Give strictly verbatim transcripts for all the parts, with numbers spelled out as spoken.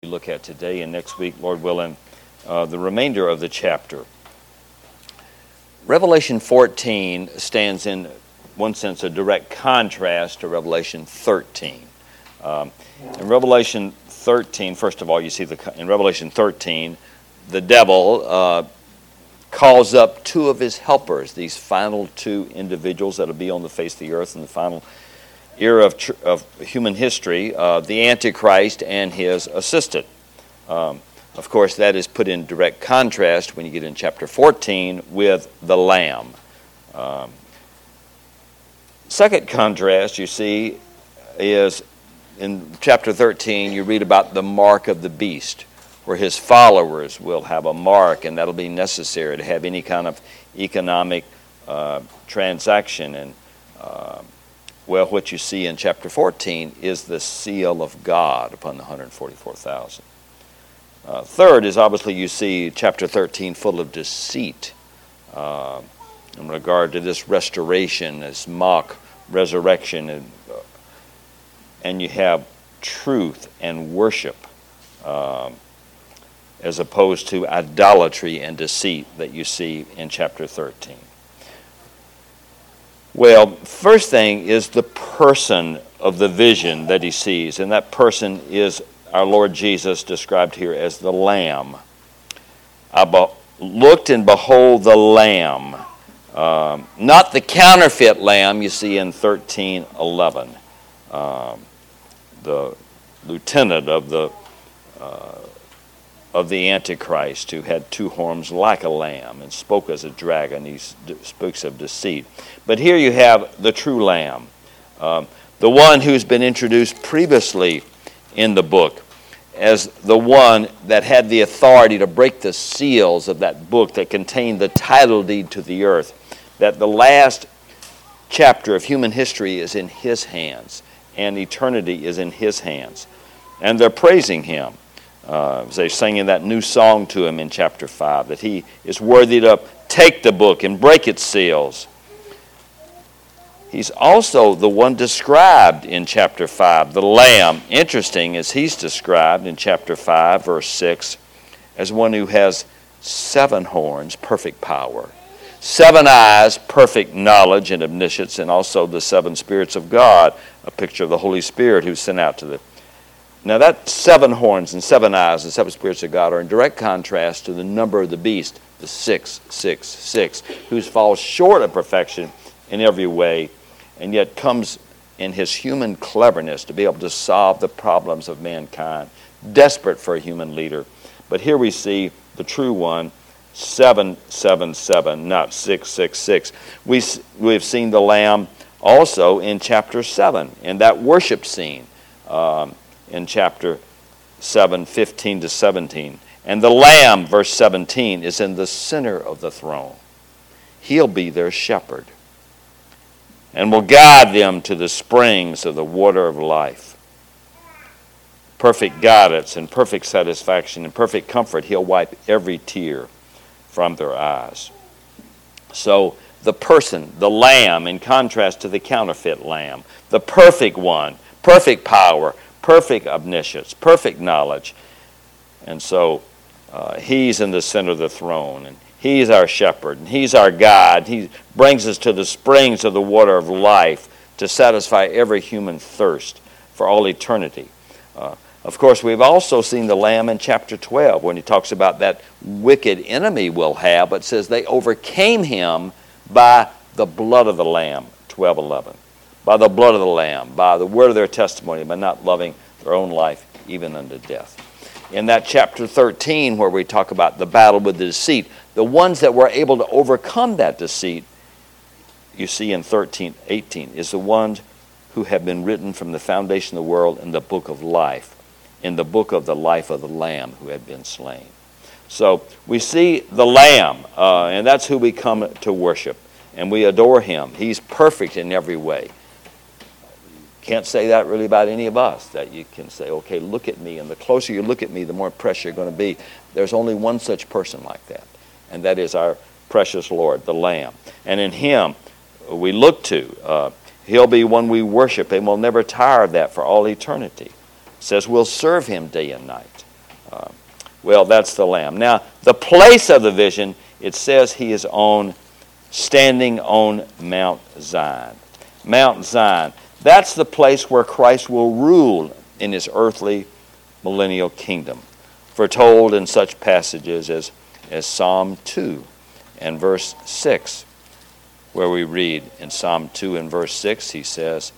look at today, and next week, Lord willing, uh, the remainder of the chapter. Revelation fourteen stands in one sense a direct contrast to Revelation thirteen. Um, in Revelation thirteen, first of all, you see the in Revelation thirteen, the devil uh, calls up two of his helpers, these final two individuals that will be on the face of the earth in the final era of, tr- of human history, uh, the Antichrist and his assistant. Um, of course, that is put in direct contrast when you get in chapter fourteen with the Lamb. Um, second contrast you see is in chapter thirteen, you read about the mark of the beast, where his followers will have a mark, and that'll be necessary to have any kind of economic uh, transaction. And uh, well, what you see in chapter fourteen is the seal of God upon the one hundred forty-four thousand. Uh, third is obviously you see chapter thirteen full of deceit uh, in regard to this restoration, this mock resurrection, and, uh, and you have truth and worship uh, as opposed to idolatry and deceit that you see in chapter thirteen. Well, first thing is the person of the vision that he sees, and that person is our Lord Jesus, described here as the Lamb. I be- looked and behold the Lamb, um, not the counterfeit lamb you see in thirteen eleven, um, the lieutenant of the uh, of the Antichrist, who had two horns like a lamb and spoke as a dragon. He speaks of deceit. But here you have the true Lamb, um, the one who's been introduced previously in the book as the one that had the authority to break the seals of that book that contained the title deed to the earth, that the last chapter of human history is in his hands and eternity is in his hands. And they're praising him. Uh, as they're singing that new song to him in chapter five, that he is worthy to take the book and break its seals. He's also the one described in chapter five, the Lamb. Interesting, as he's described in chapter five, verse six, as one who has seven horns, perfect power, seven eyes, perfect knowledge and omniscience, and also the seven spirits of God, a picture of the Holy Spirit who's sent out to the Now that seven horns and seven eyes and seven spirits of God are in direct contrast to the number of the beast, the six, six, six, who falls short of perfection in every way, and yet comes in his human cleverness to be able to solve the problems of mankind, desperate for a human leader. But here we see the true one, seven, seven, seven, not six, six, six. We, we've seen the Lamb also in chapter seven, in that worship scene. Um, in chapter seven, fifteen to seventeen. And the Lamb, verse seventeen, is in the center of the throne. He'll be their shepherd and will guide them to the springs of the water of life. Perfect guidance and perfect satisfaction and perfect comfort. He'll wipe every tear from their eyes. So the person, the Lamb, in contrast to the counterfeit lamb, the perfect one, perfect power, perfect omniscience, perfect knowledge. And so uh, he's in the center of the throne, and he's our shepherd, and he's our guide. He brings us to the springs of the water of life to satisfy every human thirst for all eternity. Uh, of course, we've also seen the Lamb in chapter twelve when he talks about that wicked enemy we'll have, but says they overcame him by the blood of the Lamb, twelve eleven. By the blood of the Lamb, by the word of their testimony, by not loving their own life even unto death. In that chapter thirteen, where we talk about the battle with the deceit, the ones that were able to overcome that deceit, you see in thirteen, eighteen, is the ones who have been written from the foundation of the world in the book of life, in the book of the life of the Lamb who had been slain. So we see the Lamb, uh, and that's who we come to worship, and we adore him. He's perfect in every way. Can't say that really about any of us, that you can say, okay, look at me, and the closer you look at me, the more precious you're going to be. There's only one such person like that, and that is our precious Lord, the Lamb. And in him we look to. Uh, he'll be one we worship, and we'll never tire of that for all eternity. It says we'll serve him day and night. Uh, well, that's the Lamb. Now, the place of the vision, it says he is on, standing on Mount Zion. Mount Zion. That's the place where Christ will rule in his earthly millennial kingdom, foretold in such passages as, as Psalm two and verse six, where we read in Psalm two and verse six, he says,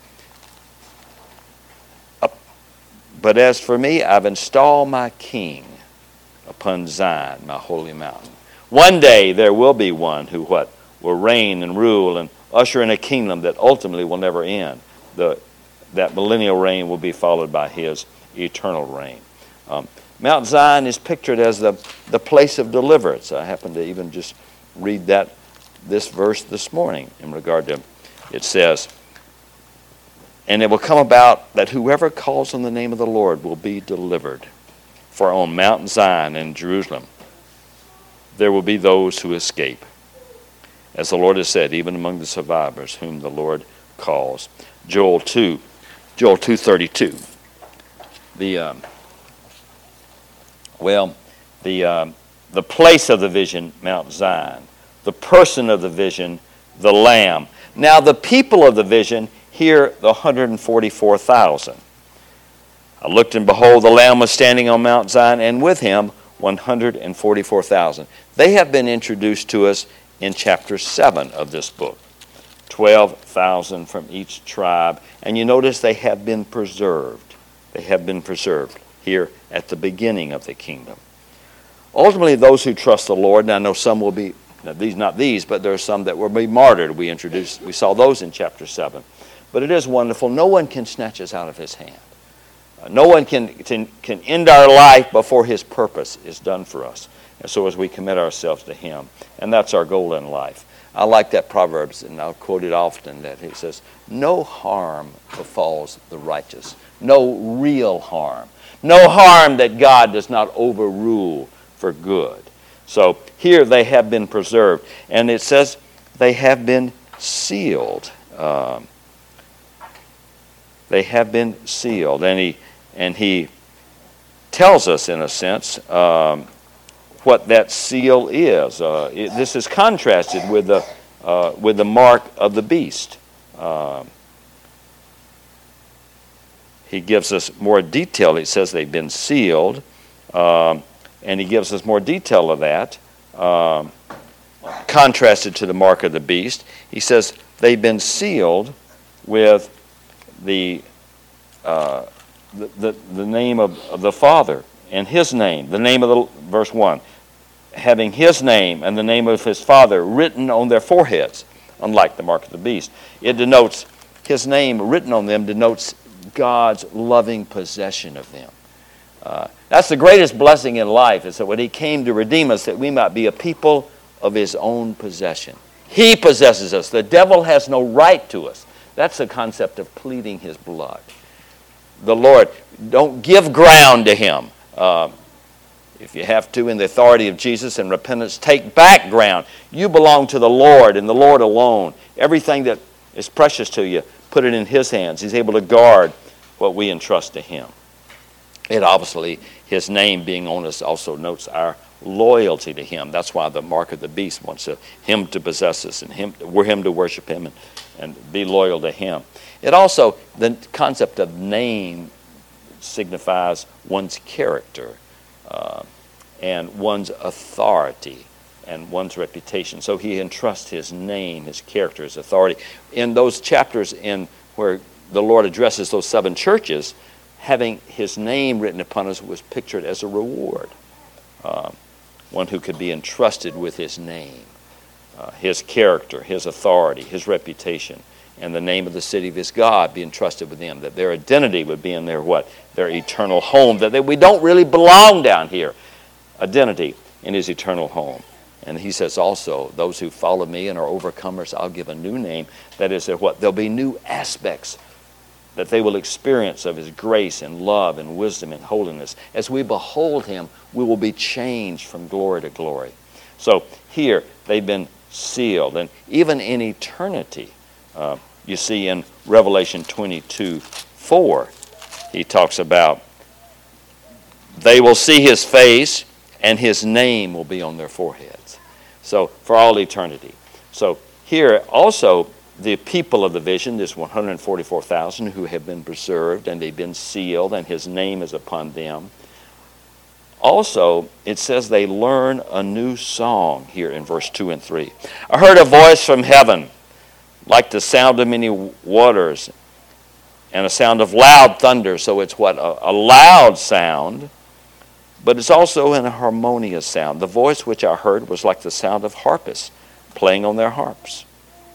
"But as for me, I've installed my king upon Zion, my holy mountain." One day there will be one who what? Will reign and rule and usher in a kingdom that ultimately will never end. The, that millennial reign will be followed by his eternal reign. Um, Mount Zion is pictured as the, the place of deliverance. I happened to even just read that this verse this morning in regard to, it says, "And it will come about that whoever calls on the name of the Lord will be delivered. For on Mount Zion in Jerusalem there will be those who escape. As the Lord has said, even among the survivors whom the Lord calls." Joel two, Joel two thirty-two. The um, well, the um, the place of the vision, Mount Zion. The person of the vision, the Lamb. Now the people of the vision, here the one hundred forty-four thousand. "I looked, and behold, the Lamb was standing on Mount Zion, and with him one hundred forty-four thousand. They have been introduced to us in chapter seven of this book. twelve thousand from each tribe. And you notice they have been preserved. They have been preserved here at the beginning of the kingdom. Ultimately, those who trust the Lord, and I know some will be, now these not these, but there are some that will be martyred. We introduced, we saw those in chapter seven. But it is wonderful. No one can snatch us out of his hand. Uh, no one can, can, can end our life before his purpose is done for us. And so as we commit ourselves to him, and that's our goal in life. I like that Proverbs, and I'll quote it often, that he says, "No harm befalls the righteous." No real harm. No harm that God does not overrule for good. So here they have been preserved. And it says they have been sealed. Um, they have been sealed. And he, and he tells us, in a sense, um, what that seal is. Uh, it, this is contrasted with the uh, with the mark of the beast. Uh, he gives us more detail. He says they've been sealed, um, and he gives us more detail of that. Um, contrasted to the mark of the beast, he says they've been sealed with the uh, the, the the name of, of the Father and his name, the name of the verse one. Having his name and the name of his Father written on their foreheads, unlike the mark of the beast. It denotes, his name written on them denotes God's loving possession of them. Uh, that's the greatest blessing in life, is that when he came to redeem us, that we might be a people of his own possession. He possesses us. The devil has no right to us. That's the concept of pleading his blood. The Lord, don't give ground to him. Uh, If you have to, in the authority of Jesus and repentance, take back ground. You belong to the Lord and the Lord alone. Everything that is precious to you, put it in his hands. He's able to guard what we entrust to him. It obviously, his name being on us also notes our loyalty to him. That's why the mark of the beast wants to, him to possess us and him, we're him to worship him and, and be loyal to him. It also, the concept of name signifies one's character. Uh, and one's authority and one's reputation. So he entrusts his name, his character, his authority. In those chapters in where the Lord addresses those seven churches, having his name written upon us was pictured as a reward. Uh, one who could be entrusted with his name, uh, his character, his authority, his reputation, and the name of the city of his God be entrusted with them, that their identity would be in their what? Their eternal home, that they, we don't really belong down here. Identity in his eternal home. And he says also, those who follow me and are overcomers, I'll give a new name. That is, that what? There'll be new aspects that they will experience of his grace and love and wisdom and holiness. As we behold him, we will be changed from glory to glory. So here, they've been sealed. And even in eternity, uh, you see in Revelation twenty-two four, he talks about They will see his face, and his name will be on their foreheads. So, for all eternity. So, here also, the people of the vision, this one hundred forty-four thousand who have been preserved, and they've been sealed, and his name is upon them. Also, it says they learn a new song here in verse two and three. I heard a voice from heaven, like the sound of many waters, and a sound of loud thunder. So it's what? A, a loud sound, but it's also an harmonious sound. The voice which I heard was like the sound of harpists playing on their harps.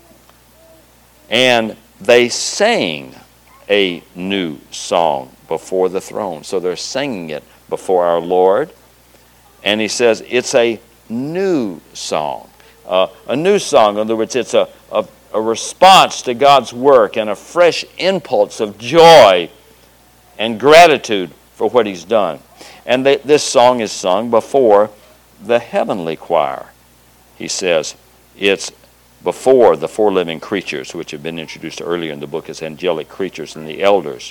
And they sang a new song before the throne. So they're singing it before our Lord. And he says it's a new song. Uh, a new song, in other words, it's a, a, a response to God's work and a fresh impulse of joy and gratitude for what he's done. And they, this song is sung before the heavenly choir. He says it's before the four living creatures, which have been introduced earlier in the book as angelic creatures, and the elders.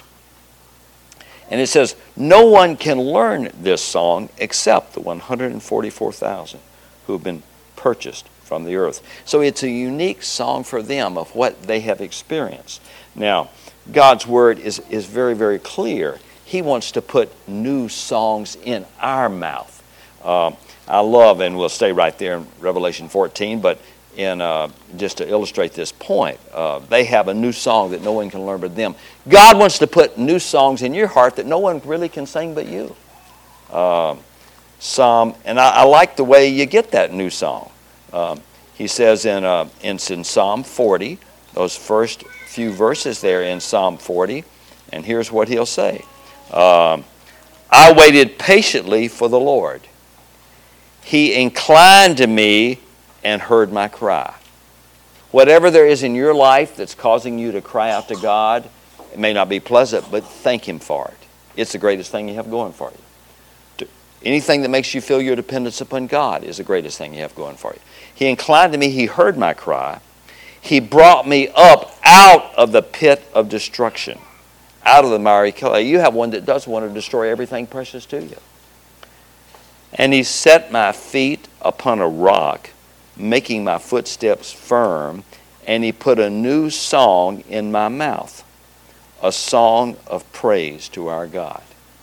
And it says, no one can learn this song except the one hundred forty-four thousand who have been purchased from the earth. So it's a unique song for them of what they have experienced. Now, God's word is, is very, very clear. He wants to put new songs in our mouth. Uh, I love, and we'll stay right there in Revelation fourteen, but in uh, just to illustrate this point, uh, they have a new song that no one can learn but them. God wants to put new songs in your heart that no one really can sing but you. Uh, Psalm, and I, I like the way you get that new song. Um, he says in, uh, in, in Psalm forty, those first few verses there in Psalm forty, and here's what he'll say. Um, I waited patiently for the Lord. He inclined to me and heard my cry. Whatever there is in your life that's causing you to cry out to God, it may not be pleasant, but thank him for it. It's the greatest thing you have going for you. Anything that makes you feel your dependence upon God is the greatest thing you have going for you. He inclined to me, he heard my cry. He brought me up out of the pit of destruction, out of the miry clay. You have one that does want to destroy everything precious to you. And he set my feet upon a rock, making my footsteps firm, and he put a new song in my mouth, a song of praise to our God.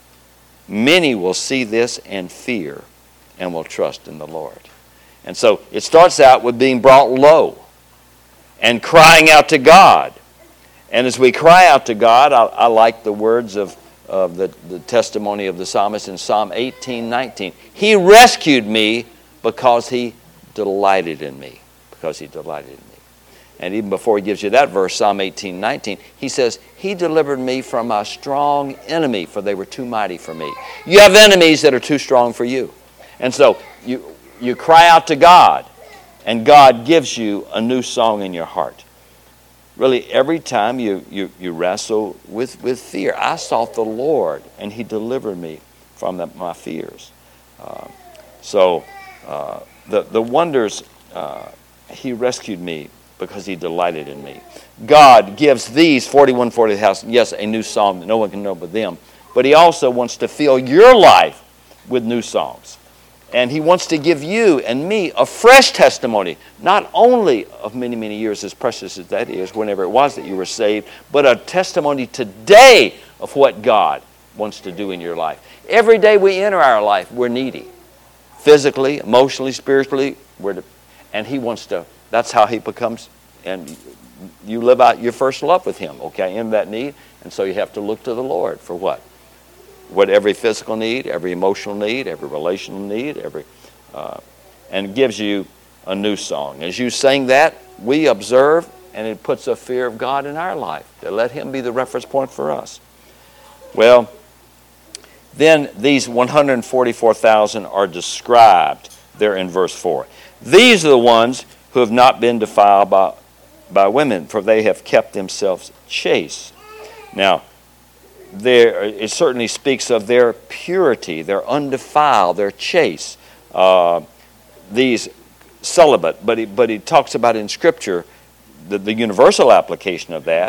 Many will see this and fear and will trust in the Lord. And so it starts out with being brought low and crying out to God. And as we cry out to God, I, I like the words of, of the, the testimony of the psalmist in Psalm eighteen nineteen. He rescued me because he delighted in me, because he delighted in me. And even before he gives you that verse, Psalm eighteen nineteen, he says, he delivered me from a strong enemy, for they were too mighty for me. You have enemies that are too strong for you. And so you, you cry out to God, and God gives you a new song in your heart. Really, every time you, you, you wrestle with, with fear, I sought the Lord, and he delivered me from the, my fears. Uh, so, uh, The, the wonders, uh, he rescued me because he delighted in me. God gives these forty-one, forty thousand, yes, a new song that no one can know but them. But he also wants to fill your life with new songs. And he wants to give you and me a fresh testimony, not only of many, many years, as precious as that is, whenever it was that you were saved, but a testimony today of what God wants to do in your life. Every day we enter our life, we're needy. Physically, emotionally, spiritually, we're de- and he wants to, that's how he becomes, and you live out your first love with him, okay, in that need. And so you have to look to the Lord for what? What every physical need, every emotional need, every relational need, every, uh, and gives you a new song. As you sing that, we observe, and it puts a fear of God in our life, to let him be the reference point for us. Well, then these one hundred forty-four thousand are described there in verse four. These are the ones who have not been defiled by, by women, for they have kept themselves chaste. Now, there, it certainly speaks of their purity, they're undefiled, they're chaste. Uh, these celibate, but he, but he talks about in Scripture the, the universal application of that.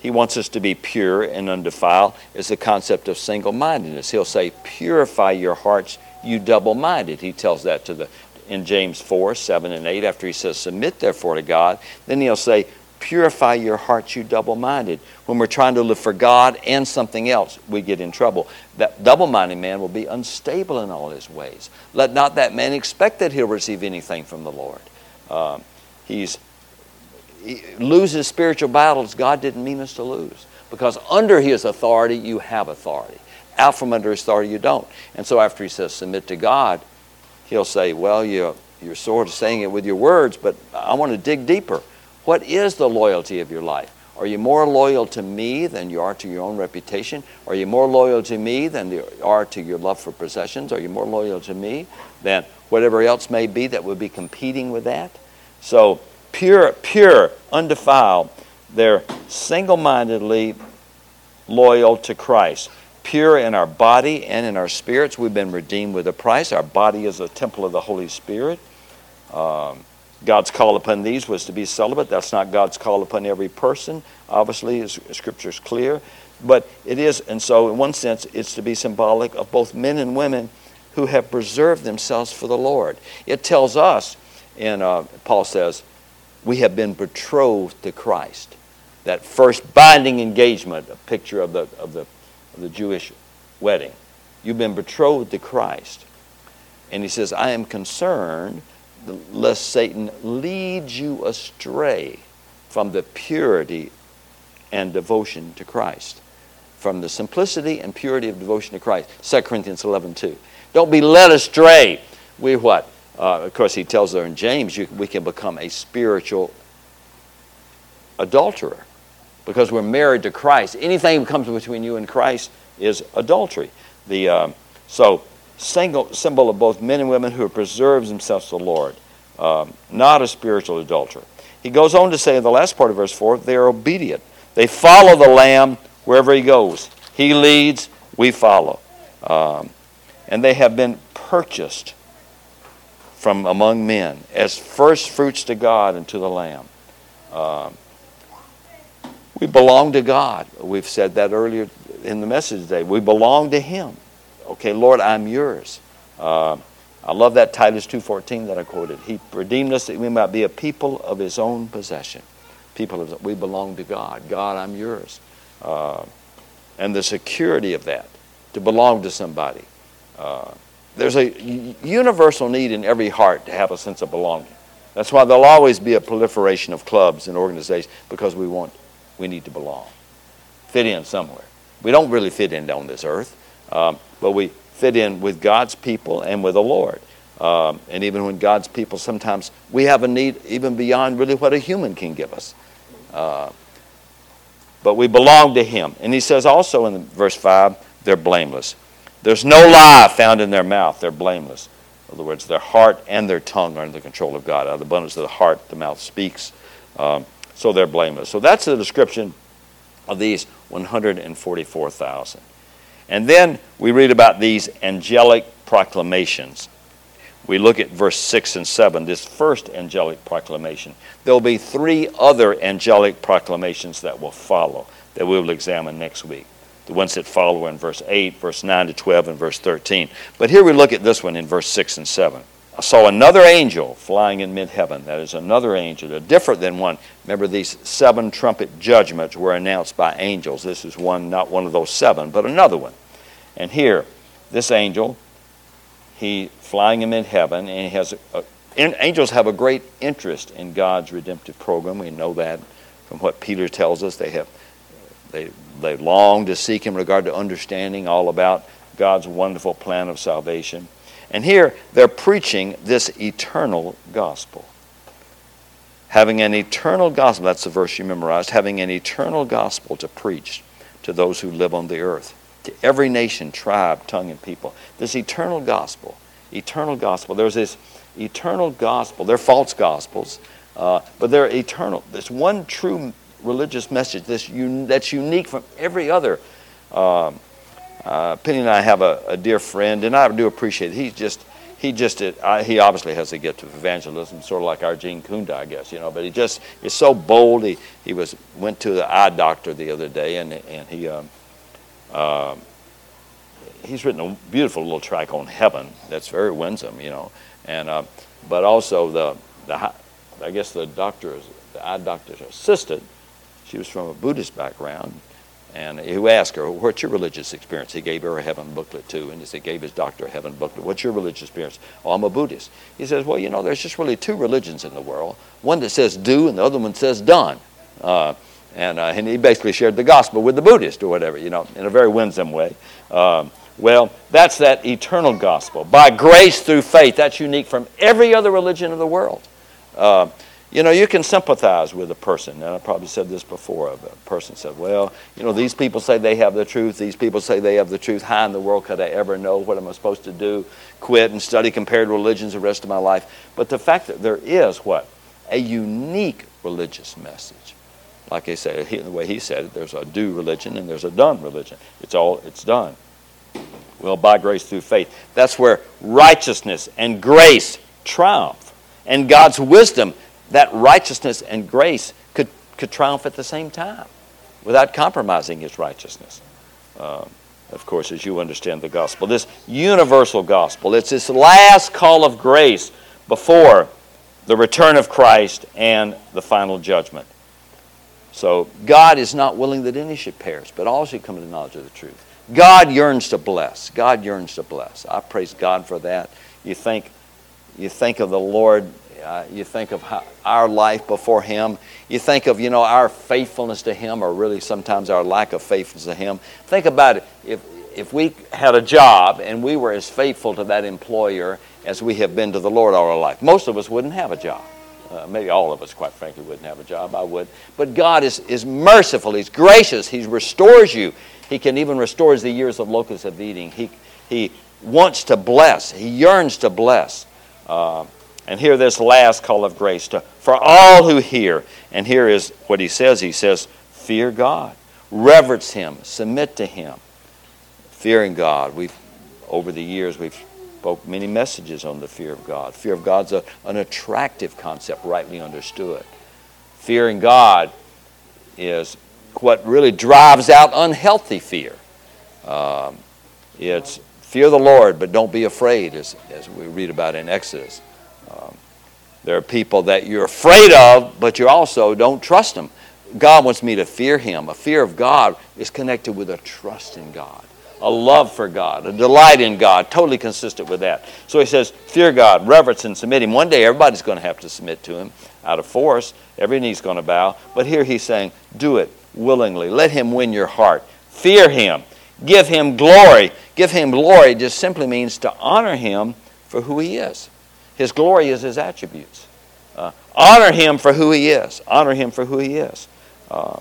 he wants us to be pure and undefiled is the concept of single-mindedness. He'll say, purify your hearts, you double-minded. He tells that to the in James four, seven, and eight, after he says, submit therefore to God. Then he'll say, purify your hearts, you double-minded. When we're trying to live for God and something else, we get in trouble. That double-minded man will be unstable in all his ways. Let not that man expect that he'll receive anything from the Lord. Um, he's he loses spiritual battles God didn't mean us to lose. Because under his authority, you have authority. Out from under his authority, you don't. And so after he says, submit to God, he'll say, well, you're, you're sort of saying it with your words, but I want to dig deeper. What is the loyalty of your life? Are you more loyal to me than you are to your own reputation? Are you more loyal to me than you are to your love for possessions? Are you more loyal to me than whatever else may be that would be competing with that? So pure, pure, undefiled, they're single-mindedly loyal to Christ. Pure in our body and in our spirits. We've been redeemed with a price. Our body is a temple of the Holy Spirit. Um, God's call upon these was to be celibate. That's not God's call upon every person. Obviously, as Scripture is clear. But it is, and so in one sense, it's to be symbolic of both men and women who have preserved themselves for the Lord. It tells us, and uh, Paul says, we have been betrothed to Christ. That first binding engagement, a picture of the of the of the Jewish wedding. You've been betrothed to Christ. And he says, I am concerned lest Satan leads you astray from the purity and devotion to Christ. From the simplicity and purity of devotion to Christ. Second Corinthians eleven two. Don't be led astray. We what? Uh, of course, he tells there in James, you, we can become a spiritual adulterer. Because we're married to Christ. Anything that comes between you and Christ is adultery. The uh, so single symbol of both men and women who have preserved themselves to the Lord. Um, not a spiritual adulterer. He goes on to say in the last part of verse four, they are obedient. They follow the Lamb wherever he goes. He leads, we follow. Um, and they have been purchased from among men as first fruits to God and to the Lamb. Um, We belong to God. We've said that earlier in the message today. We belong to him. Okay, Lord, I'm yours. Uh, I love that Titus two fourteen that I quoted. He redeemed us that we might be a people of his own possession. People of, we belong to God. God, I'm yours. Uh, and the security of that, to belong to somebody. Uh, there's a universal need in every heart to have a sense of belonging. That's why there'll always be a proliferation of clubs and organizations, because we want We need to belong, fit in somewhere. We don't really fit in on this earth, um, but we fit in with God's people and with the Lord. Um, and even when God's people, sometimes we have a need even beyond really what a human can give us. Uh, but we belong to him. And he says also in verse five, they're blameless. There's no lie found in their mouth. They're blameless. In other words, their heart and their tongue are under the control of God. Out of the abundance of the heart, the mouth speaks. Um, So they're blameless. So that's the description of these one hundred forty-four thousand. And then we read about these angelic proclamations. We look at verse six and seven, this first angelic proclamation. There will be three other angelic proclamations that will follow, that we will examine next week. The ones that follow in verse eight, verse nine to twelve, and verse thirteen. But here we look at this one in verse six and seven. I saw another angel flying in mid-heaven. That is another angel, a different than one. Remember, these seven trumpet judgments were announced by angels. This is one, not one of those seven, but another one. And here, this angel, he flying in mid-heaven, and he has a, angels have a great interest in God's redemptive program. We know that from what Peter tells us. They have, they they long to seek him in regard to understanding all about God's wonderful plan of salvation. And here, they're preaching this eternal gospel. Having an eternal gospel, that's the verse you memorized, having an eternal gospel to preach to those who live on the earth, to every nation, tribe, tongue, and people. This eternal gospel, eternal gospel. There's this eternal gospel. They're false gospels, uh, but they're eternal. There's one true religious message this un- that's unique from every other. Um, Uh, Penny and I have a, a dear friend, and I do appreciate it. He's just, he just did, I, he obviously has a gift of evangelism, sort of like our Gene Kunda, I guess, you know. But he just is so bold. He he was went to the eye doctor the other day, and and he um, uh, he's written a beautiful little tract on heaven that's very winsome, you know. And uh, but also the the I guess the doctor, the eye doctor's assistant, she was from a Buddhist background. And who asked her, what's your religious experience? He gave her a heaven booklet too, and he gave his doctor a heaven booklet. What's your religious experience? Oh, I'm a Buddhist. He says, well, you know, there's just really two religions in the world. One that says do, and the other one says done. Uh, and, uh, and he basically shared the gospel with the Buddhist or whatever, you know, in a very winsome way. Um, well, that's that eternal gospel. By grace through faith. That's unique from every other religion of the world. Uh, You know, you can sympathize with a person, and I probably said this before. A person said, well, you know, these people say they have the truth. These people say they have the truth. How in the world could I ever know what am I supposed to do? Quit and study comparative religions the rest of my life. But the fact that there is what? A unique religious message. Like I said, the way he said it, there's a do religion and there's a done religion. It's all, it's done. Well, by grace through faith. That's where righteousness and grace triumph. And God's wisdom, that righteousness and grace could, could triumph at the same time without compromising his righteousness. Uh, of course, as you understand the gospel, this universal gospel, it's this last call of grace before the return of Christ and the final judgment. So God is not willing that any should perish, but all should come to the knowledge of the truth. God yearns to bless. God yearns to bless. I praise God for that. You think, you think of the Lord. Uh, you think of how, our life before Him. You think of, you know, our faithfulness to Him, or really sometimes our lack of faithfulness to Him. Think about it. If, if we had a job and we were as faithful to that employer as we have been to the Lord all our life, most of us wouldn't have a job. Uh, maybe all of us, quite frankly, wouldn't have a job. I would. But God is, is merciful. He's gracious. He restores you. He can even restore the years of locusts of eating. He, he wants to bless. He yearns to bless. Uh, And here this last call of grace to for all who hear. And here is what he says. He says, fear God. Reverence Him. Submit to Him. Fearing God. We've, over the years, we've spoke many messages on the fear of God. Fear of God's a, an attractive concept, rightly understood. Fearing God is what really drives out unhealthy fear. Um, it's fear the Lord, but don't be afraid, as, as we read about in Exodus. Um, there are people that you're afraid of, but you also don't trust them. God wants me to fear Him. A fear of God is connected with a trust in God, a love for God, a delight in God, totally consistent with that. So he says, fear God, reverence and submit Him. One day everybody's going to have to submit to Him out of force. Every knee's going to bow. But here he's saying, do it willingly. Let Him win your heart. Fear Him. Give Him glory. Give Him glory just simply means to honor Him for who He is. His glory is His attributes. Uh, honor Him for who He is. Honor Him for who He is. Uh,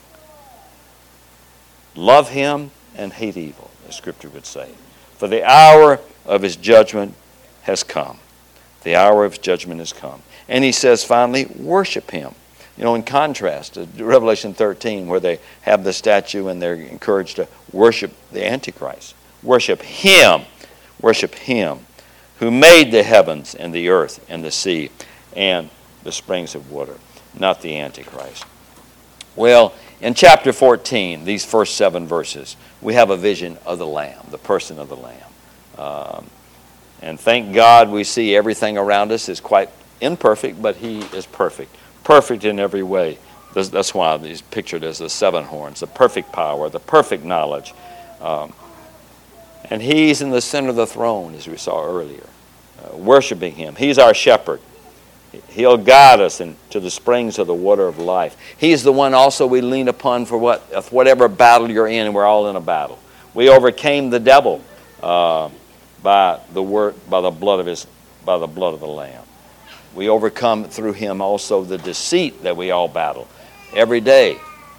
love Him and hate evil, the Scripture would say. For the hour of His judgment has come. The hour of His judgment has come. And he says finally, worship Him. You know, in contrast to Revelation thirteen, where they have the statue and they're encouraged to worship the Antichrist. Worship Him. Worship Him who made the heavens and the earth and the sea and the springs of water, not the Antichrist. Well, in chapter fourteen, these first seven verses, we have a vision of the Lamb, the person of the Lamb. Um, and thank God we see everything around us is quite imperfect, but He is perfect. Perfect in every way. That's, that's why he's pictured as the seven horns, the perfect power, the perfect knowledge. Um, and He's in the center of the throne, as we saw earlier, uh, worshiping Him. He's our shepherd. He'll guide us into the springs of the water of life. He's the one also we lean upon for what, whatever battle you're in, and we're all in a battle. We overcame the devil uh, by the word, by the blood of his, by the blood of the Lamb. We overcome through Him also the deceit that we all battle every day.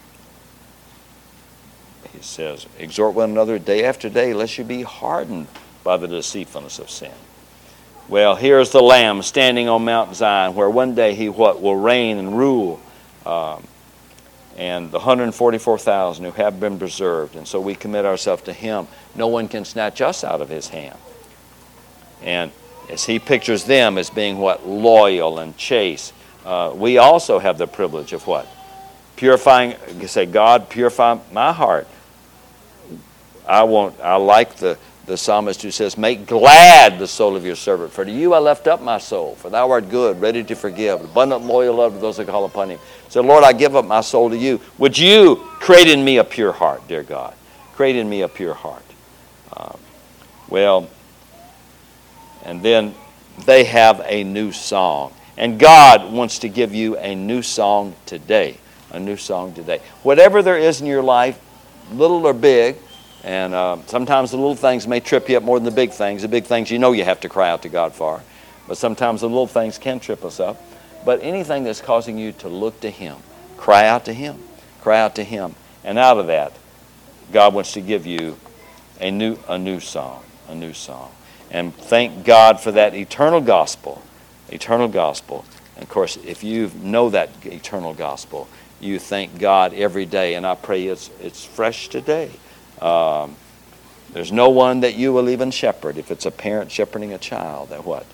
He says, exhort one another day after day, lest you be hardened by the deceitfulness of sin. Well, here's the Lamb standing on Mount Zion, where one day He what will reign and rule, um, and the one hundred forty-four thousand who have been preserved. And so we commit ourselves to Him. No one can snatch us out of His hand. And as he pictures them as being what? Loyal and chaste. Uh, we also have the privilege of what? Purifying, you say, God, purify my heart. I want, I like the, the psalmist who says, make glad the soul of your servant. For to you I left up my soul, for thou art good, ready to forgive, abundant loyal love to those that call upon him. So Lord, I give up my soul to you. Would you create in me a pure heart, dear God? Create in me a pure heart. Um, well, and then they have a new song. And God wants to give you a new song today. A new song today. Whatever there is in your life, little or big, and uh, sometimes the little things may trip you up more than the big things. The big things you know you have to cry out to God for. But sometimes the little things can trip us up. But anything that's causing you to look to him, cry out to him. Cry out to him. And out of that, God wants to give you a new, a new song. A new song. And thank God for that eternal gospel. Eternal gospel. And of course, if you know that eternal gospel, you thank God every day, and I pray it's it's fresh today. Um, there's no one that you will even shepherd. If it's a parent shepherding a child, that what?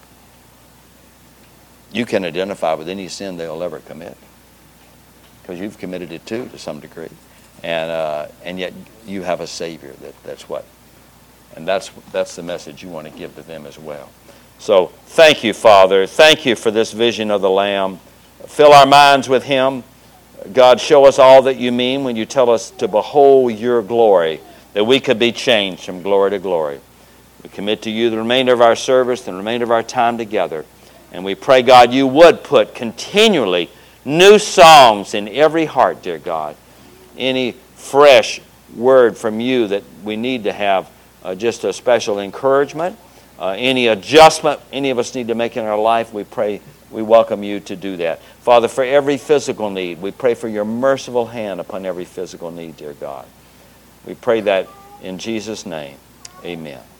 You can identify with any sin they'll ever commit, because you've committed it too to some degree, and uh, and yet you have a Savior. That that's what, and that's that's the message you want to give to them as well. So thank you, Father. Thank you for this vision of the Lamb. Fill our minds with him. God, show us all that you mean when you tell us to behold your glory, that we could be changed from glory to glory. We commit to you the remainder of our service, the remainder of our time together. And we pray, God, you would put continually new songs in every heart, dear God. Any fresh word from you that we need to have uh, just a special encouragement, uh, any adjustment any of us need to make in our life, we pray we welcome you to do that. Father, for every physical need, we pray for your merciful hand upon every physical need, dear God. We pray that in Jesus' name. Amen.